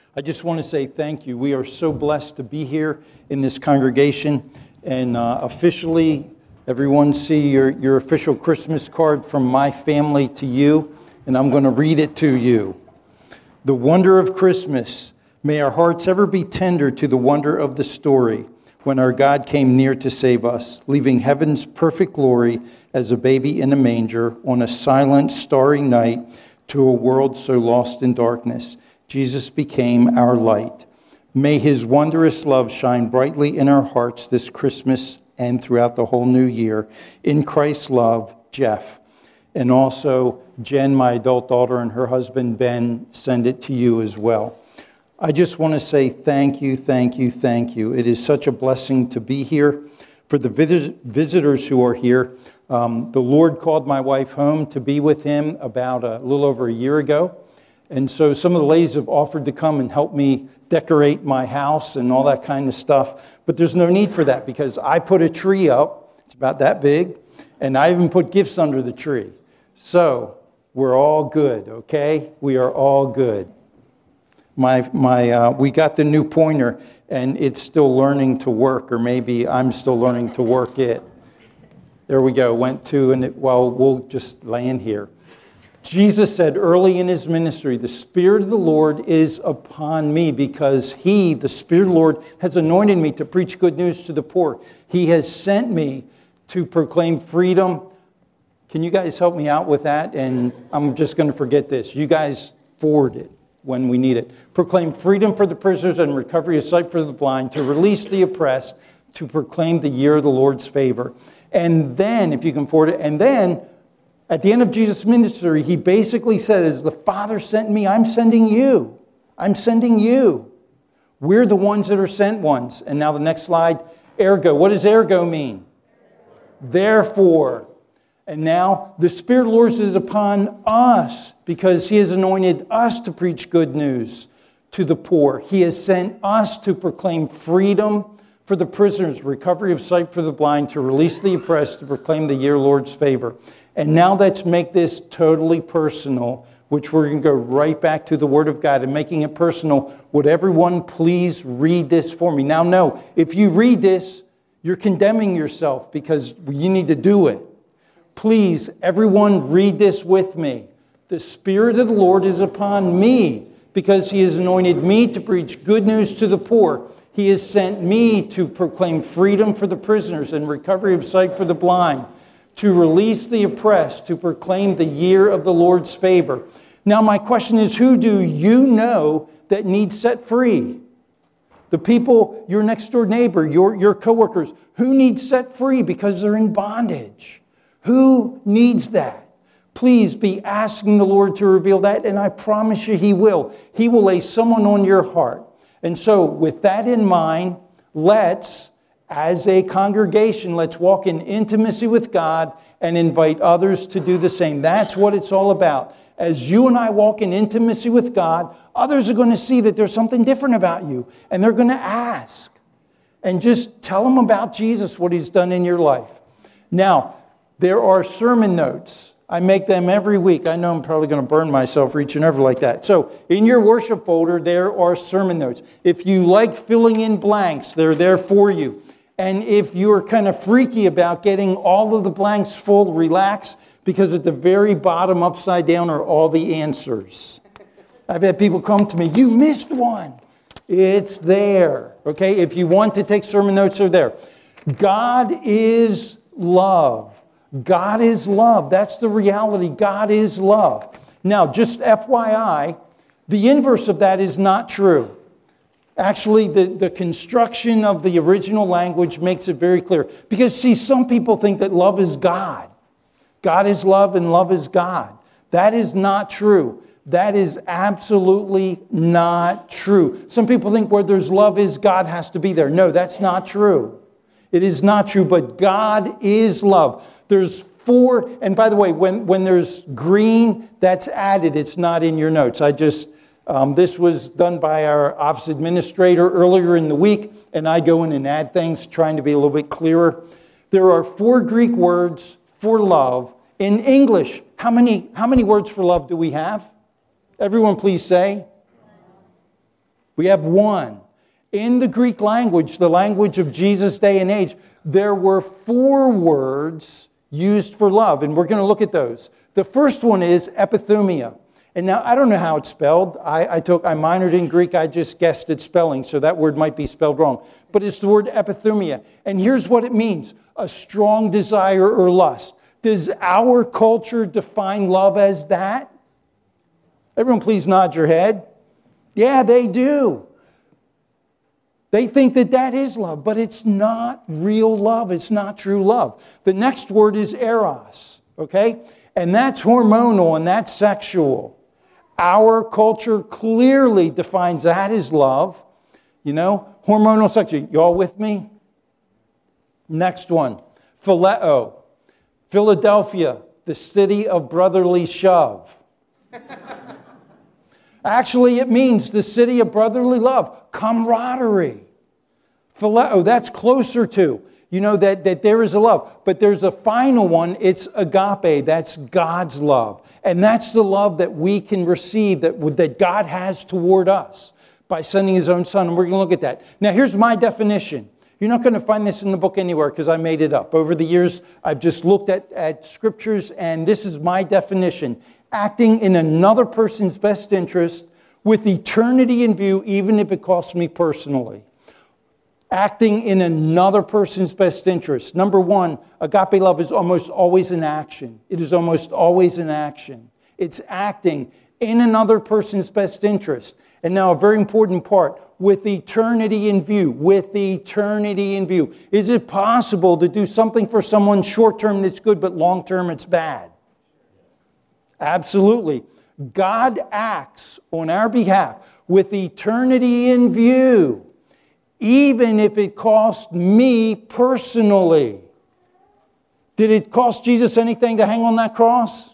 I just want to say thank you. We are so blessed to be here in this congregation. And officially, everyone see your official Christmas card from my family to you. And I'm going to read it to you. The wonder of Christmas. May our hearts ever be tender to the wonder of the story when our God came near to save us, leaving heaven's perfect glory as a baby in a manger on a silent, starry night to a world so lost in darkness. Jesus became our light. May his wondrous love shine brightly in our hearts this Christmas and throughout the whole new year. In Christ's love, Jeff. And also, Jen, my adult daughter, and her husband, Ben, send it to you as well. I just want to say thank you, thank you, thank you. It is such a blessing to be here. For the visitors who are here, the Lord called my wife home to be with him about a little over a year ago. And so some of the ladies have offered to come and help me decorate my house and all that kind of stuff. But there's no need for that because I put a tree up. It's about that big. And I even put gifts under the tree. So we're all good, okay? We are all good. We got the new pointer and it's still learning to work, or maybe I'm still learning to work it. There we go. Went to, and we'll just land here. Jesus said early in his ministry, the Spirit of the Lord is upon me because he, the Spirit of the Lord, has anointed me to preach good news to the poor. He has sent me to proclaim freedom. Can you guys help me out with that? And I'm just going to forget this. You guys forward it when we need it. Proclaim freedom for the prisoners and recovery of sight for the blind, to release the oppressed, to proclaim the year of the Lord's favor. And then, if you can forward it, and then, at the end of Jesus' ministry, he basically said, as the Father sent me, I'm sending you. I'm sending you. We're the ones that are sent ones. And now the next slide, ergo. What does ergo mean? Therefore. And now the Spirit of the Lord is upon us because he has anointed us to preach good news to the poor. He has sent us to proclaim freedom for the prisoners, recovery of sight for the blind, to release the oppressed, to proclaim the year of the Lord's favor. And now let's make this totally personal, which we're going to go right back to the Word of God and making it personal. Would everyone please read this for me? Now, no, if you read this, you're condemning yourself because you need to do it. Please, everyone read this with me. The Spirit of the Lord is upon me because he has anointed me to preach good news to the poor. He has sent me to proclaim freedom for the prisoners and recovery of sight for the blind, to release the oppressed, to proclaim the year of the Lord's favor. Now my question is, who do you know that needs set free? The people, your next door neighbor, your coworkers, who needs set free because they're in bondage? Who needs that? Please be asking the Lord to reveal that, and I promise you he will. He will lay someone on your heart. And so with that in mind, let's, as a congregation, let's walk in intimacy with God and invite others to do the same. That's what it's all about. As you and I walk in intimacy with God, others are going to see that there's something different about you. And they're going to ask. And just tell them about Jesus, what he's done in your life. Now, there are sermon notes. I make them every week. I know I'm probably going to burn myself reaching over like that. So in your worship folder, there are sermon notes. If you like filling in blanks, they're there for you. And if you're kind of freaky about getting all of the blanks full, relax, because at the very bottom, upside down, are all the answers. I've had people come to me, you missed one. It's there. Okay, if you want to take sermon notes, they're there. God is love. God is love. That's the reality. God is love. Now, just FYI, the inverse of that is not true. Actually, the construction of the original language makes it very clear. Because, see, some people think that love is God. God is love and love is God. That is not true. That is absolutely not true. Some people think where there's love is God has to be there. No, that's not true. It is not true, but God is love. There's 4, and by the way, when there's green, that's added. It's not in your notes. This was done by our office administrator earlier in the week, and I go in and add things, trying to be a little bit clearer. There are 4 Greek words for love. In English, how many words for love do we have? Everyone please say. We have one. In the Greek language, the language of Jesus' day and age, there were 4 words used for love, and we're going to look at those. The first one is epithumia. And now, I don't know how it's spelled. I minored in Greek. I just guessed at spelling, so that word might be spelled wrong. But it's the word epithumia. And here's what it means: a strong desire or lust. Does our culture define love as that? Everyone please nod your head. Yeah, they do. They think that that is love, but it's not real love. It's not true love. The next word is eros, okay? And that's hormonal and that's sexual. Our culture clearly defines that as love. You know, hormonal sexual. Y'all with me? Next one, phileo. Philadelphia, the city of brotherly shove. Actually, it means the city of brotherly love, camaraderie. Phileo, that's closer to, you know, that there is a love. But there's a final one, it's agape, that's God's love. And that's the love that we can receive, that God has toward us by sending His own Son. And we're going to look at that. Now, here's my definition. You're not going to find this in the book anywhere because I made it up. Over the years, I've just looked at scriptures, and this is my definition. Acting in another person's best interest with eternity in view, even if it costs me personally. Acting in another person's best interest. Number one, agape love is almost always an action. It is almost always an action. It's acting in another person's best interest. And now a very important part, with eternity in view. With eternity in view. Is it possible to do something for someone short-term that's good, but long-term it's bad? Absolutely. God acts on our behalf with eternity in view, even if it cost me personally. Did it cost Jesus anything to hang on that cross?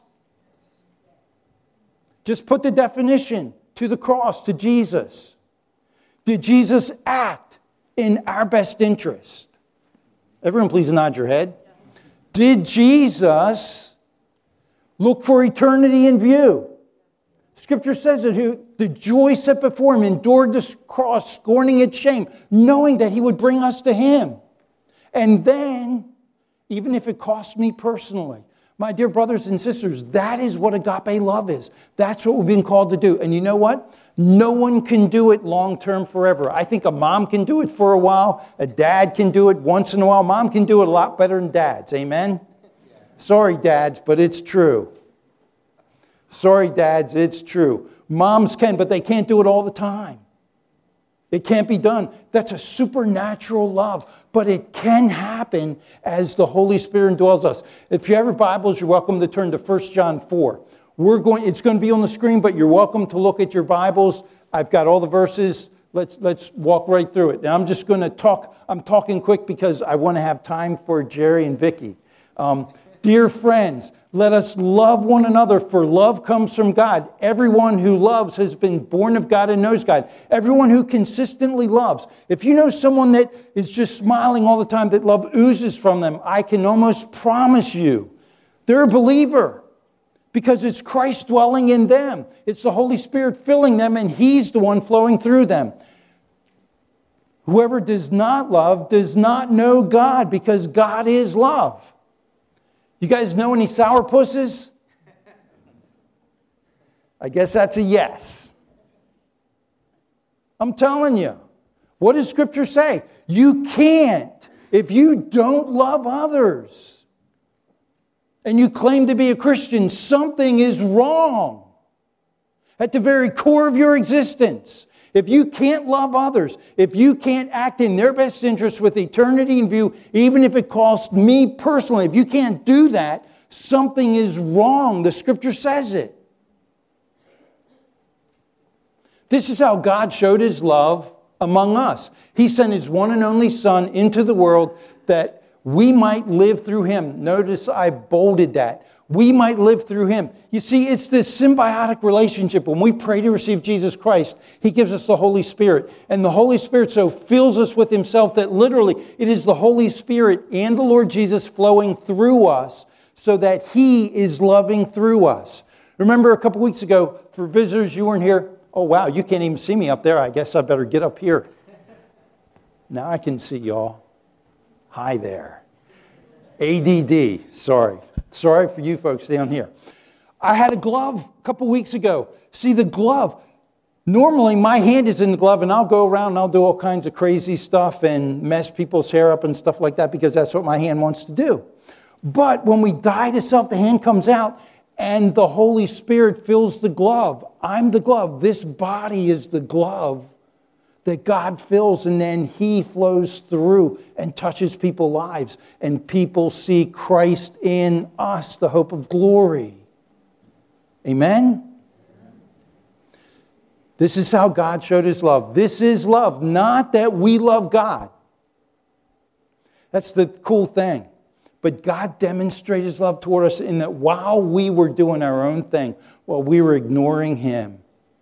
Just put the definition to the cross, to Jesus. Did Jesus act in our best interest? Everyone please nod your head. Did Jesus look for eternity in view? Scripture says that the joy set before Him endured this cross, scorning its shame, knowing that He would bring us to Him. And then, even if it cost me personally, my dear brothers and sisters, that is what agape love is. That's what we've been called to do. And you know what? No one can do it long-term forever. I think a mom can do it for a while. A dad can do it once in a while. Mom can do it a lot better than dads. Amen? Sorry, dads, but it's true. Sorry, dads, it's true. Moms can, but they can't do it all the time. It can't be done. That's a supernatural love. But it can happen as the Holy Spirit indwells us. If you have your Bibles, you're welcome to turn to 1 John 4. It's going to be on the screen, but you're welcome to look at your Bibles. I've got all the verses. Let's walk right through it. Now I'm just going to talk. I'm talking quick because I want to have time for Jerry and Vicky. Dear friends, let us love one another, for love comes from God. Everyone who loves has been born of God and knows God. Everyone who consistently loves. If you know someone that is just smiling all the time, that love oozes from them, I can almost promise you they're a believer. Because it's Christ dwelling in them. It's the Holy Spirit filling them, and He's the one flowing through them. Whoever does not love does not know God, because God is love. You guys know any sourpusses? I guess that's a yes. I'm telling you. What does Scripture say? You can't if you don't love others. And you claim to be a Christian, something is wrong at the very core of your existence. If you can't love others, if you can't act in their best interest with eternity in view, even if it costs me personally, if you can't do that, something is wrong. The Scripture says it. This is how God showed His love among us. He sent His one and only Son into the world that we might live through Him. Notice I bolded that. We might live through Him. You see, it's this symbiotic relationship. When we pray to receive Jesus Christ, He gives us the Holy Spirit. And the Holy Spirit so fills us with Himself that literally it is the Holy Spirit and the Lord Jesus flowing through us so that He is loving through us. Remember a couple weeks ago, for visitors, you weren't here, Oh, wow, you can't even see me up there. I guess I better get up here. Now I can see y'all. Hi there. ADD, sorry. Sorry for you folks down here. I had a glove a couple weeks ago. See, the glove, normally my hand is in the glove and I'll go around and I'll do all kinds of crazy stuff and mess people's hair up and stuff like that because that's what my hand wants to do. But when we die to self, the hand comes out and the Holy Spirit fills the glove. I'm the glove. This body is the glove that God fills, and then He flows through and touches people's lives. And people see Christ in us, the hope of glory. Amen? This is how God showed His love. This is love, not that we love God. That's the cool thing. But God demonstrated His love toward us in that while we were doing our own thing, while we were ignoring Him,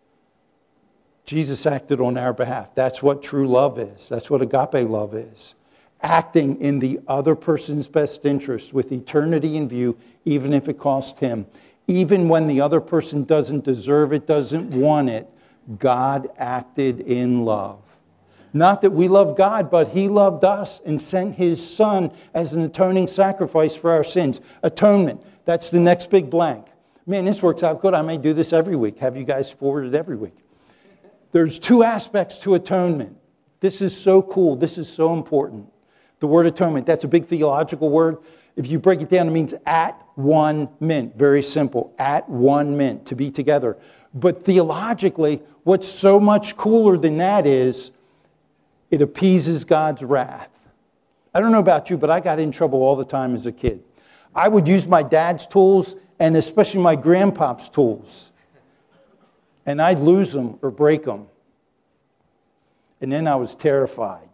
Jesus acted on our behalf. That's what true love is. That's what agape love is. Acting in the other person's best interest with eternity in view, even if it cost Him. Even when the other person doesn't deserve it, doesn't want it, God acted in love. Not that we love God, but He loved us and sent His Son as an atoning sacrifice for our sins. Atonement, that's the next big blank. Man, this works out good. I may do this every week. Have you guys forwarded every week? There's two aspects to atonement. This is so cool. This is so important. The word atonement, that's a big theological word. If you break it down, it means at one mint. Very simple. At one mint, to be together. But theologically, what's so much cooler than that is it appeases God's wrath. I don't know about you, but I got in trouble all the time as a kid. I would use my dad's tools and especially my grandpa's tools. And I'd lose them or break them. And then I was terrified.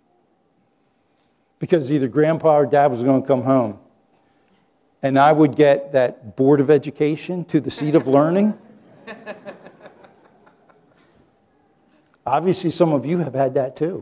Because either grandpa or dad was going to come home. And I would get that Board of Education to the seat of learning. Obviously, some of you have had that too.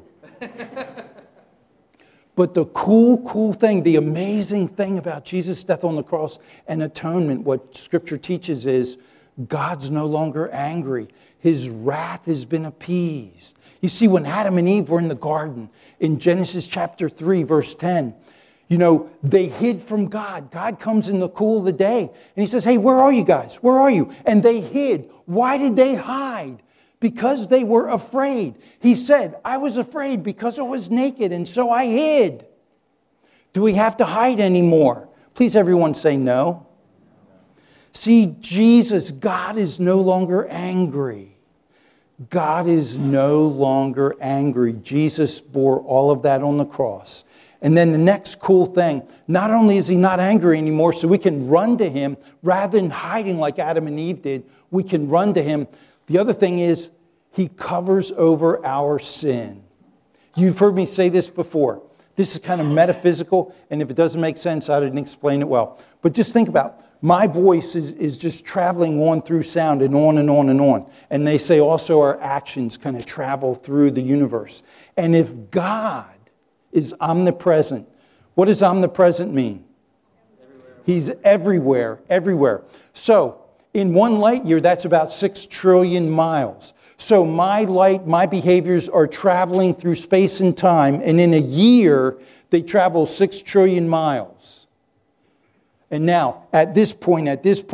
But the cool thing, the amazing thing about Jesus' death on the cross and atonement, what Scripture teaches is, God's no longer angry. His wrath has been appeased. You see, when Adam and Eve were in the garden, in Genesis chapter 3, verse 10, they hid from God. God comes in the cool of the day, and He says, hey, where are you guys? Where are you? And they hid. Why did they hide? Because they were afraid. He said, I was afraid because I was naked, and so I hid. Do we have to hide anymore? Please, everyone say no. See, Jesus, God is no longer angry. God is no longer angry. Jesus bore all of that on the cross. And then the next cool thing, not only is He not angry anymore, so we can run to Him rather than hiding like Adam and Eve did, we can run to Him. The other thing is He covers over our sin. You've heard me say this before. This is kind of metaphysical, and if it doesn't make sense, I didn't explain it well. But just think about it. My voice is just traveling on through sound and on and on and on. And they say also our actions kind of travel through the universe. And if God is omnipresent, what does omnipresent mean? He's everywhere, everywhere. So in 1 light year, that's about 6 trillion miles. So my behaviors are traveling through space and time. And in a year, they travel 6 trillion miles. And now, at this point,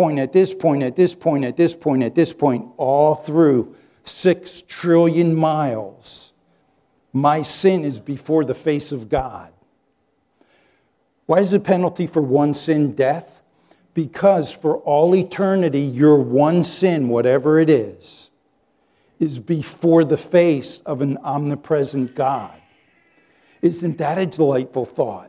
all through 6 trillion miles, my sin is before the face of God. Why is the penalty for one sin death? Because for all eternity, your one sin, whatever it is before the face of an omnipresent God. Isn't that a delightful thought?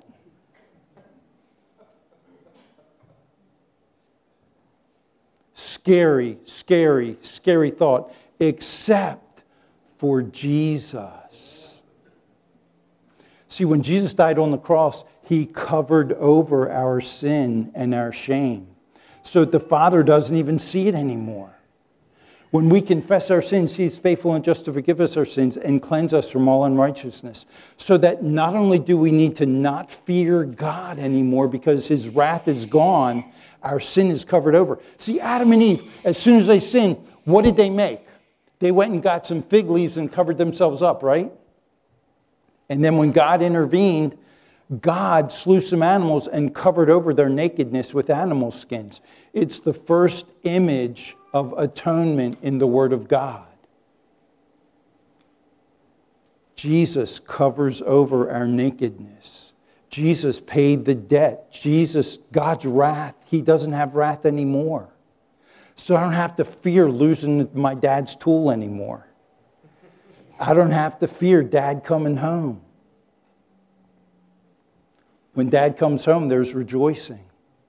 Scary, scary, scary thought, except for Jesus. See, when Jesus died on the cross, He covered over our sin and our shame. So that the Father doesn't even see it anymore. When we confess our sins, He is faithful and just to forgive us our sins and cleanse us from all unrighteousness. So that not only do we need to not fear God anymore because His wrath is gone, our sin is covered over. See, Adam and Eve, as soon as they sinned, what did they make? They went and got some fig leaves and covered themselves up, right? And then when God intervened, God slew some animals and covered over their nakedness with animal skins. It's the first image of atonement in the Word of God. Jesus covers over our nakedness. Jesus paid the debt. Jesus, God's wrath, He doesn't have wrath anymore. So I don't have to fear losing my dad's tool anymore. I don't have to fear Dad coming home. When Dad comes home, there's rejoicing.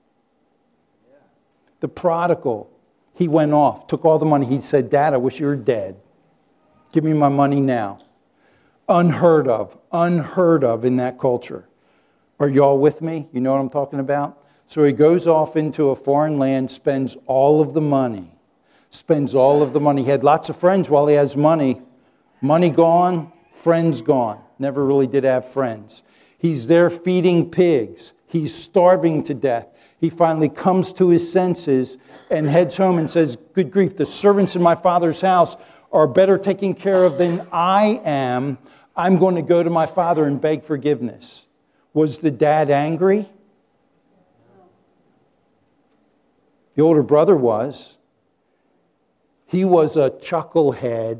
The prodigal, he went off, took all the money. He said, Dad, I wish you were dead. Give me my money now. Unheard of in that culture. Are y'all with me? You know what I'm talking about? So he goes off into a foreign land, spends all of the money. He had lots of friends while he has money. Money gone, friends gone. Never really did have friends. He's there feeding pigs. He's starving to death. He finally comes to his senses and heads home and says, good grief, the servants in my father's house are better taken care of than I am. I'm going to go to my father and beg forgiveness. Was the dad angry? The older brother was. He was a chucklehead.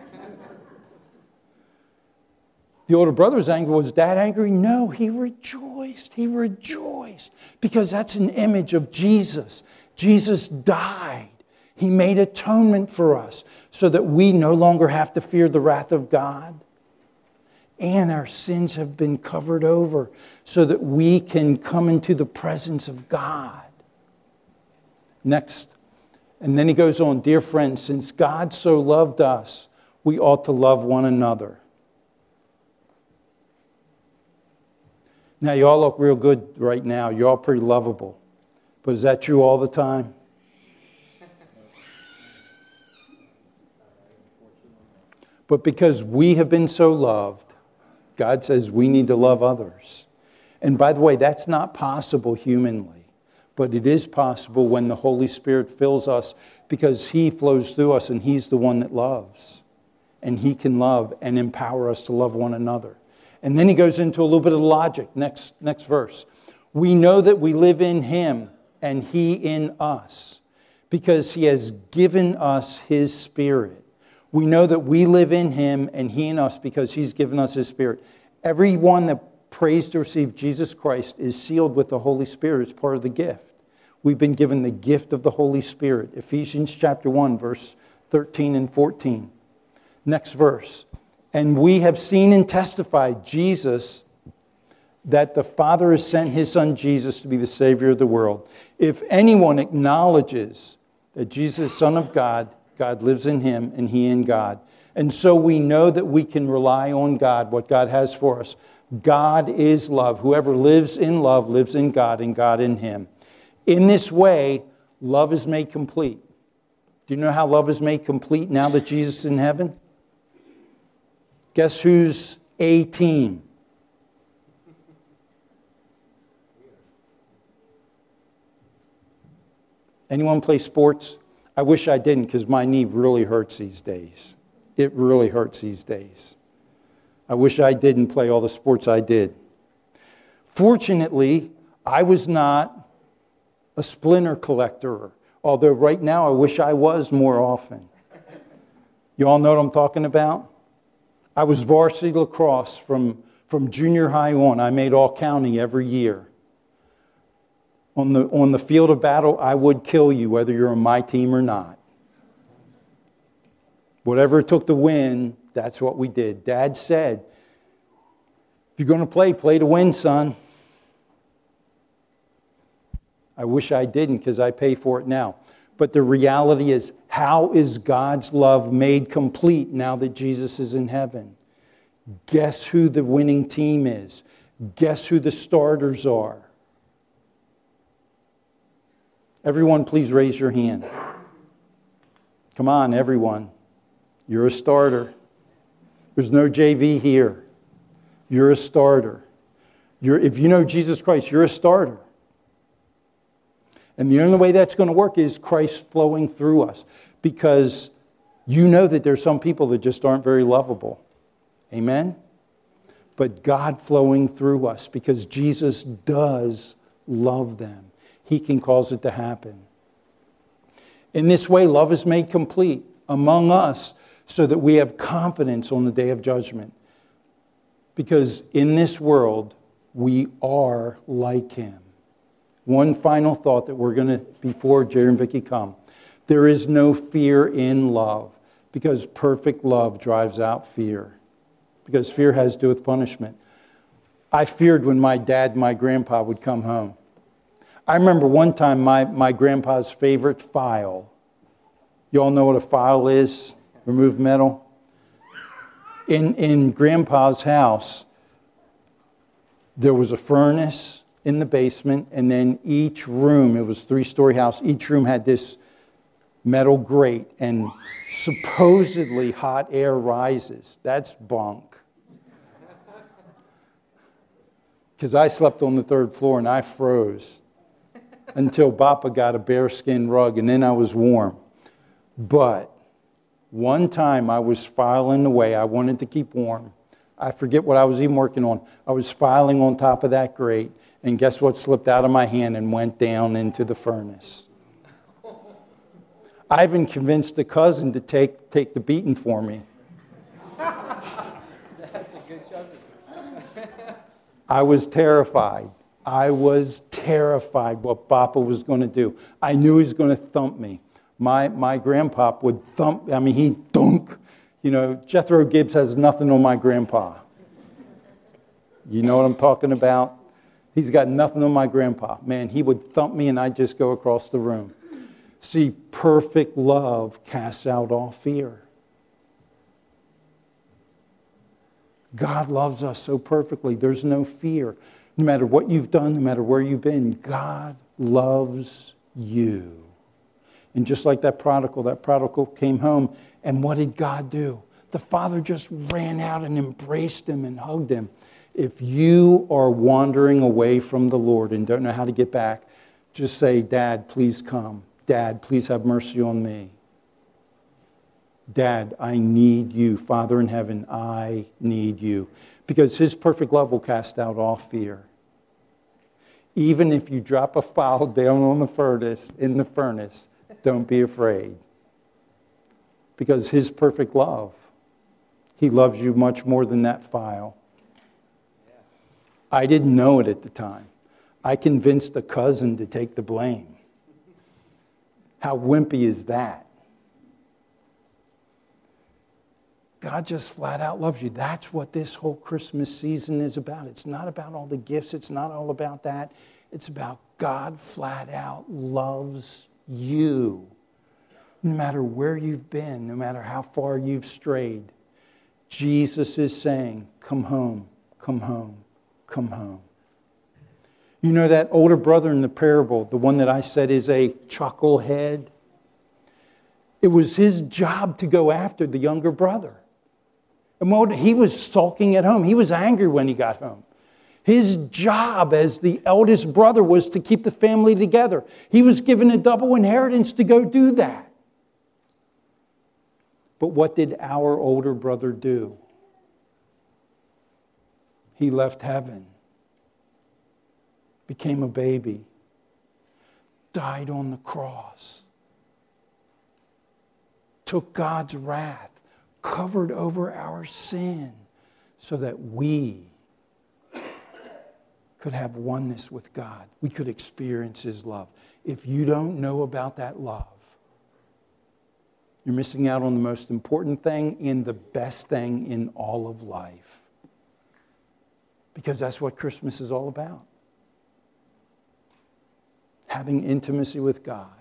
The older brother was angry. Was Dad angry? No, he rejoiced. He rejoiced. Because that's an image of Jesus. Jesus died. He made atonement for us so that we no longer have to fear the wrath of God. And our sins have been covered over so that we can come into the presence of God. Next. And then he goes on, dear friends, since God so loved us, we ought to love one another. Now, y'all look real good right now. You're all pretty lovable. But is that true all the time? But because we have been so loved, God says we need to love others. And by the way, that's not possible humanly. But it is possible when the Holy Spirit fills us because He flows through us and He's the one that loves. And He can love and empower us to love one another. And then he goes into a little bit of logic. Next verse. We know that we live in Him and He in us because He has given us His Spirit. We know that we live in Him and He in us because He's given us His Spirit. Everyone that prays to receive Jesus Christ is sealed with the Holy Spirit as part of the gift. We've been given the gift of the Holy Spirit. Ephesians chapter 1, verse 13 and 14. Next verse. And we have seen and testified, Jesus, that the Father has sent His Son Jesus to be the Savior of the world. If anyone acknowledges that Jesus is Son of God, God lives in Him and He in God. And so we know that we can rely on God, what God has for us. God is love. Whoever lives in love lives in God and God in him. In this way, love is made complete. Do you know how love is made complete now that Jesus is in heaven? Guess who's a team? Anyone play sports? I wish I didn't because my knee really hurts these days. It really hurts these days. I wish I didn't play all the sports I did. Fortunately, I was not a splinter collector, although right now I wish I was more often. You all know what I'm talking about? I was varsity lacrosse from junior high on. I made all county every year. On the field of battle, I would kill you whether you're on my team or not. Whatever it took to win, that's what we did. Dad said, if you're going to play to win, son. I wish I didn't because I pay for it now. But the reality is, how is God's love made complete now that Jesus is in heaven? Guess who the winning team is? Guess who the starters are? Everyone, please raise your hand. Come on, everyone. You're a starter. There's no JV here. You're a starter. If you know Jesus Christ, you're a starter. And the only way that's going to work is Christ flowing through us. Because You know that there's some people that just aren't very lovable. Amen? But God flowing through us, because Jesus does love them. He can cause it to happen. In this way, love is made complete among us so that we have confidence on the day of judgment. Because in this world, we are like Him. One final thought that we're going to, before Jerry and Vicky come. There is no fear in love, because perfect love drives out fear. Because fear has to do with punishment. I feared when my dad and my grandpa would come home. I remember one time my grandpa's favorite file. You all know what a file is? Remove metal. In Grandpa's house, there was a furnace in the basement, and then each room, it was a 3-story house, each room had this metal grate, and supposedly hot air rises. That's bunk. Because I slept on the 3rd floor and I froze until Papa got a bearskin rug, and then I was warm. But one time I was filing away. I wanted to keep warm. I forget what I was even working on. I was filing on top of that grate, and guess what slipped out of my hand and went down into the furnace? I even convinced a cousin to take the beating for me. That's a good cousin. I was terrified. I was terrified what Papa was going to do. I knew he was going to thump me. My grandpa would thump, he'd dunk. You know, Jethro Gibbs has nothing on my grandpa. You know what I'm talking about? He's got nothing on my grandpa. Man, he would thump me and I'd just go across the room. See, perfect love casts out all fear. God loves us so perfectly. There's no fear. No matter what you've done, no matter where you've been, God loves you. And just like that prodigal came home, and what did God do? The father just ran out and embraced him and hugged him. If you are wandering away from the Lord and don't know how to get back, just say, Dad, please come. Dad, please have mercy on me. Dad, I need you. Father in heaven, I need you. Because His perfect love will cast out all fear. Even if you drop a file down on the furnace, don't be afraid. Because His perfect love, He loves you much more than that file. I didn't know it at the time. I convinced a cousin to take the blame. How wimpy is that? God just flat out loves you. That's what this whole Christmas season is about. It's not about all the gifts. It's not all about that. It's about God flat out loves you. No matter where you've been, no matter how far you've strayed, Jesus is saying, come home, come home, come home. You know that older brother in the parable, the one that I said is a chucklehead? It was his job to go after the younger brother. And he was sulking at home. He was angry when he got home. His job as the eldest brother was to keep the family together. He was given a double inheritance to go do that. But what did our older brother do? He left heaven, became a baby, died on the cross, took God's wrath, covered over our sin so that we could have oneness with God. We could experience His love. If you don't know about that love, you're missing out on the most important thing and the best thing in all of life. Because that's what Christmas is all about. Having intimacy with God.